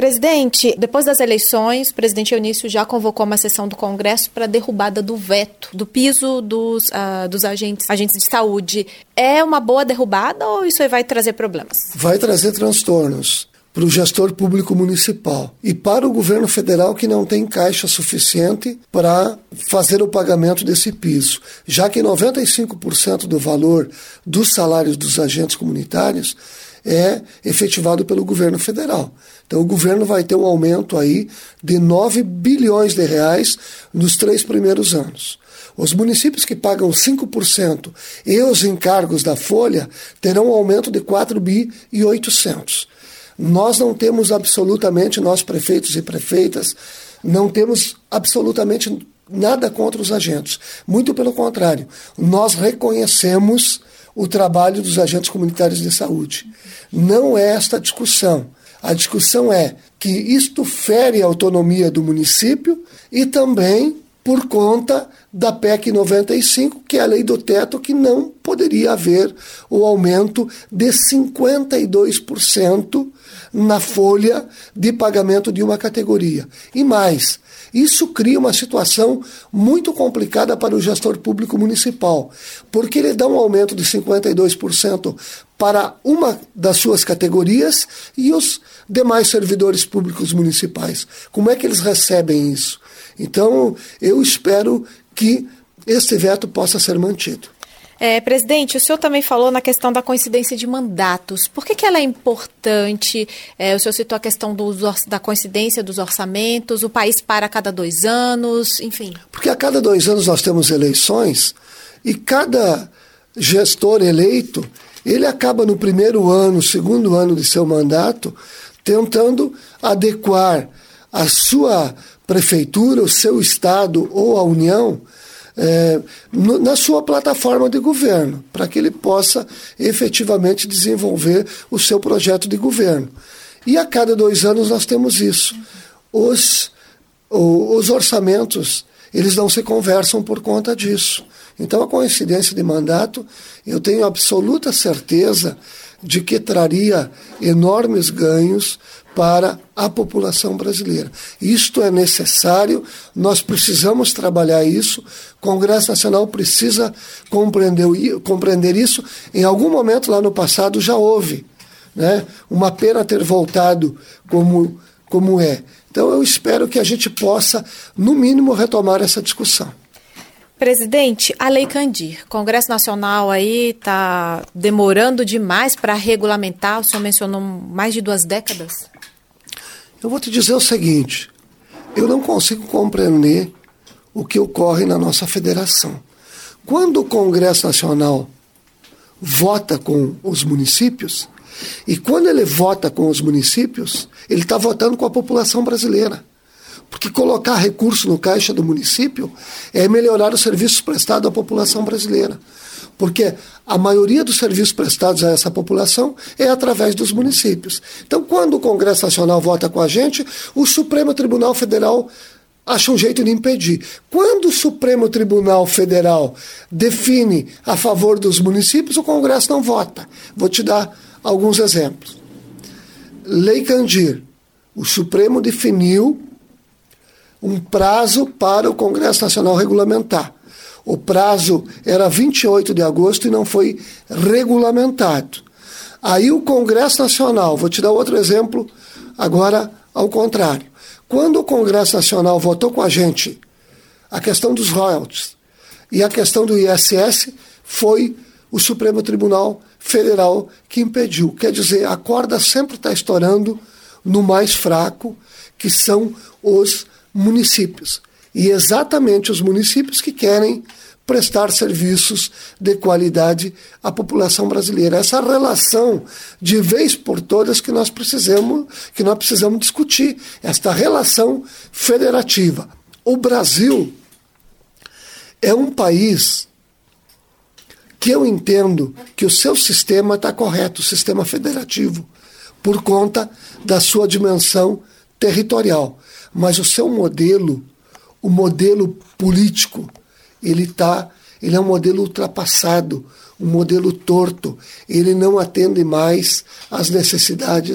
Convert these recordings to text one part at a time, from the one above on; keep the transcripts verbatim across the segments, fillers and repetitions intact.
Presidente, depois das eleições, o presidente Eunício já convocou uma sessão do Congresso para a derrubada do veto, do piso dos, uh, dos agentes, agentes de saúde. É uma boa derrubada ou isso aí vai trazer problemas? Vai trazer transtornos para o gestor público municipal e para o governo federal, que não tem caixa suficiente para fazer o pagamento desse piso, já que noventa e cinco por cento do valor dos salários dos agentes comunitários é efetivado pelo governo federal. Então o governo vai ter um aumento aí de nove bilhões de reais nos três primeiros anos. Os municípios que pagam cinco por cento e os encargos da folha terão um aumento de quatro bilhões e oitocentos. Nós não temos absolutamente, nós prefeitos e prefeitas, não temos absolutamente nada contra os agentes. Muito pelo contrário, nós reconhecemos o trabalho dos agentes comunitários de saúde. Não é esta a discussão. A discussão é que isto fere a autonomia do município e também por conta da P E C noventa e cinco, que é a lei do teto, que não poderia haver o aumento de cinquenta e dois por cento na folha de pagamento de uma categoria. E mais, isso cria uma situação muito complicada para o gestor público municipal, porque ele dá um aumento de cinquenta e dois por cento para uma das suas categorias e os demais servidores públicos municipais. Como é que eles recebem isso? Então, eu espero que este veto possa ser mantido. É, presidente, o senhor também falou na questão da coincidência de mandatos. Por que que ela é importante? É, o senhor citou a questão do, da coincidência dos orçamentos, o país para a cada dois anos, enfim. Porque a cada dois anos nós temos eleições e cada gestor eleito, ele acaba no primeiro ano, segundo ano de seu mandato, tentando adequar a sua prefeitura, o seu estado ou a União É, no, na sua plataforma de governo, para que ele possa efetivamente desenvolver o seu projeto de governo. E a cada dois anos nós temos isso. Os, o, os orçamentos, eles não se conversam por conta disso. Então a coincidência de mandato, eu tenho absoluta certeza de que traria enormes ganhos para a população brasileira. Isto é necessário, nós precisamos trabalhar isso, o Congresso Nacional precisa compreender, compreender isso. Em algum momento lá no passado já houve, né? Uma pena ter voltado como, como é. Então eu espero que a gente possa, no mínimo, retomar essa discussão. Presidente, a Lei Candir, o Congresso Nacional aí está demorando demais para regulamentar, o senhor mencionou mais de duas décadas? Eu vou te dizer o seguinte, eu não consigo compreender o que ocorre na nossa federação. Quando o Congresso Nacional vota com os municípios, e quando ele vota com os municípios, ele está votando com a população brasileira. Porque colocar recurso no caixa do município é melhorar os serviços prestados à população brasileira. Porque a maioria dos serviços prestados a essa população é através dos municípios. Então, quando o Congresso Nacional vota com a gente, o Supremo Tribunal Federal acha um jeito de impedir. Quando o Supremo Tribunal Federal define a favor dos municípios, o Congresso não vota. Vou te dar alguns exemplos. Lei Candir. O Supremo definiu um prazo para o Congresso Nacional regulamentar. O prazo era vinte e oito de agosto e não foi regulamentado. Aí o Congresso Nacional, vou te dar outro exemplo, agora ao contrário. Quando o Congresso Nacional votou com a gente a questão dos royalties e a questão do I S S, foi o Supremo Tribunal Federal que impediu. Quer dizer, a corda sempre está estourando no mais fraco, que são os municípios. E exatamente os municípios que querem prestar serviços de qualidade à população brasileira. Essa relação, de vez por todas, que nós precisamos, que nós precisamos discutir. Esta relação federativa. O Brasil é um país que eu entendo que o seu sistema está correto, o sistema federativo, por conta da sua dimensão territorial. Mas o seu modelo, o modelo político, ele, tá, ele é um modelo ultrapassado, um modelo torto. Ele não atende mais às necessidades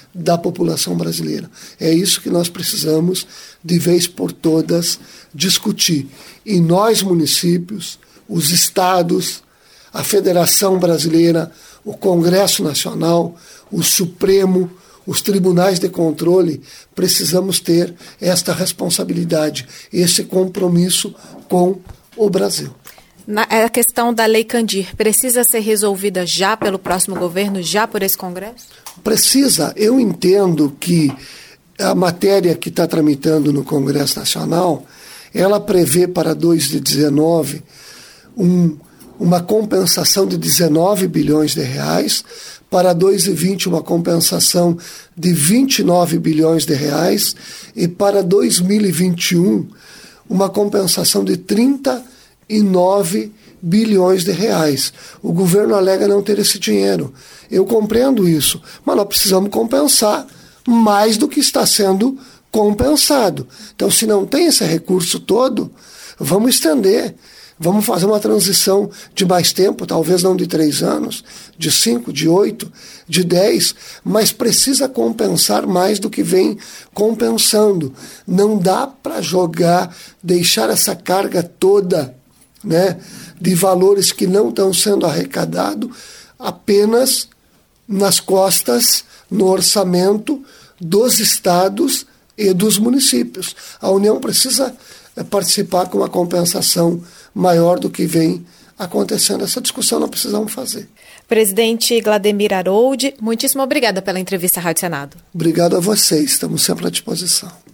da população brasileira. É isso que nós precisamos, de vez por todas, discutir. E nós, municípios, os estados, a Federação Brasileira, o Congresso Nacional, o Supremo, os tribunais de controle, precisamos ter esta responsabilidade, esse compromisso com o Brasil. Na, a questão da Lei Candir precisa ser resolvida já pelo próximo governo, já por esse Congresso? Precisa. Eu entendo que a matéria que está tramitando no Congresso Nacional, ela prevê para dois mil e dezenove um, uma compensação de dezenove bilhões de reais, para dois mil e vinte uma compensação de vinte e nove bilhões de reais e para dois mil e vinte e um uma compensação de trinta e nove bilhões de reais. O governo alega não ter esse dinheiro. Eu compreendo isso, mas nós precisamos compensar mais do que está sendo compensado. Então, se não tem esse recurso todo, vamos estender. Vamos fazer uma transição de mais tempo, talvez não de três anos, de cinco, de oito, de dez, mas precisa compensar mais do que vem compensando. Não dá para jogar, deixar essa carga toda, né, de valores que não estão sendo arrecadados apenas nas costas, no orçamento dos estados e dos municípios. A União precisa participar com uma compensação maior do que vem acontecendo. Essa discussão nós precisamos fazer. Presidente Glademir Aroldi, muitíssimo obrigada pela entrevista à Rádio Senado. Obrigado a vocês, estamos sempre à disposição.